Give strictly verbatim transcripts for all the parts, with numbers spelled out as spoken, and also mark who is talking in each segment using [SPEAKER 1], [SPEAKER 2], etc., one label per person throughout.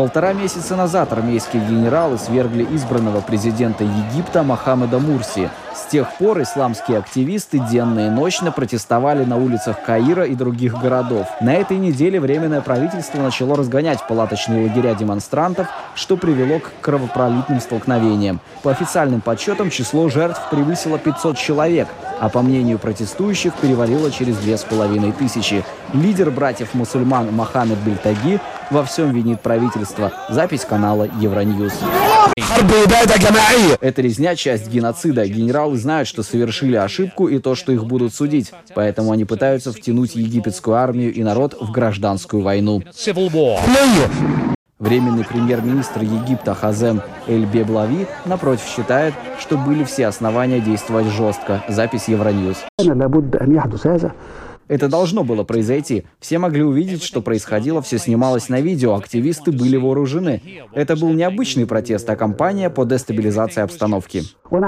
[SPEAKER 1] Полтора месяца назад армейские генералы свергли избранного президента Египта Мохаммеда Мурси. С тех пор исламские активисты денно и ночно протестовали на улицах Каира и других городов. На этой неделе Временное правительство начало разгонять палаточные лагеря демонстрантов, что привело к кровопролитным столкновениям. По официальным подсчетам число жертв превысило пятьсот человек, а по мнению протестующих перевалило через две с половиной тысячи. Лидер братьев-мусульман Мохаммед Бельтаги во всем винит правительство. Запись канала Евроньюз. Эта резня – часть геноцида. Генералы знают, что совершили ошибку и то, что их будут судить. Поэтому они пытаются втянуть египетскую армию и народ в гражданскую войну. Временный премьер-министр Египта Хазем Эль-Беблави, напротив, считает, что были все основания действовать жестко. Запись Евроньюз. Это должно было произойти. Все могли увидеть, что происходило, все снималось на видео, активисты были вооружены. Это был не обычный протест, а кампания по дестабилизации обстановки.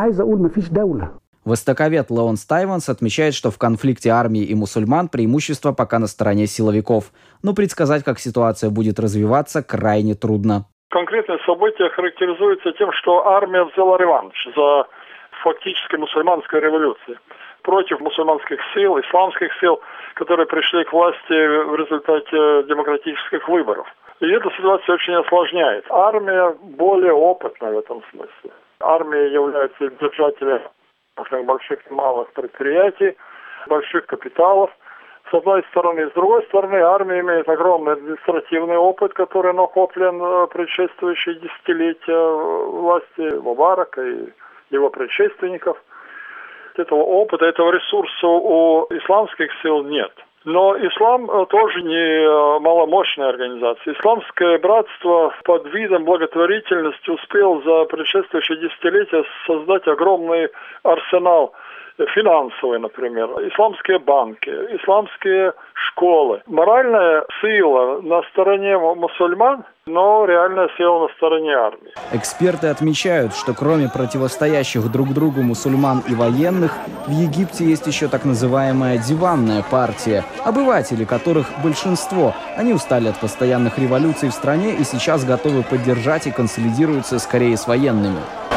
[SPEAKER 1] Востоковед Леон Стайванс отмечает, что в конфликте армии и мусульман преимущество пока на стороне силовиков. Но предсказать, как ситуация будет развиваться, крайне трудно.
[SPEAKER 2] Конкретное событие характеризуется тем, что армия взяла реванш за фактически мусульманской революцией против мусульманских сил, исламских сил, которые пришли к власти в результате демократических выборов. И эта ситуация очень осложняет. Армия более опытна в этом смысле. Армия является держателем больших и малых предприятий, больших капиталов. С одной стороны. С другой стороны, армия имеет огромный административный опыт, который накоплен предшествующие десятилетия власти Мубарака и его предшественников. Этого опыта, этого ресурса у исламских сил нет. Но ислам тоже не маломощная организация. Исламское братство под видом благотворительности успел за предшествующие десятилетия создать огромный арсенал финансовый, например, исламские банки, исламские школы. Моральная сила на стороне мусульман, но реальная сила на стороне армии.
[SPEAKER 1] Эксперты отмечают, что кроме противостоящих друг другу мусульман и военных, в Египте есть еще так называемая диванная партия, обыватели которых большинство. Они устали от постоянных революций в стране и сейчас готовы поддержать и консолидируются скорее с военными.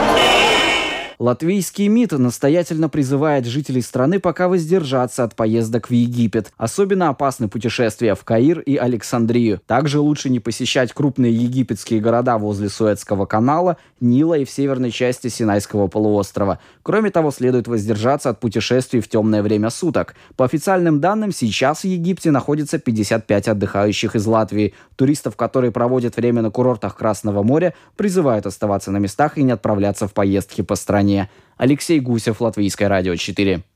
[SPEAKER 1] Латвийский МИД настоятельно призывает жителей страны пока воздержаться от поездок в Египет. Особенно опасны путешествия в Каир и Александрию. Также лучше не посещать крупные египетские города возле Суэцкого канала, Нила и в северной части Синайского полуострова. Кроме того, следует воздержаться от путешествий в темное время суток. По официальным данным, сейчас в Египте находится пятьдесят пять отдыхающих из Латвии. Туристов, которые проводят время на курортах Красного моря, призывают оставаться на местах и не отправляться в поездки по стране. Алексей Гусев, Латвийское радио четыре.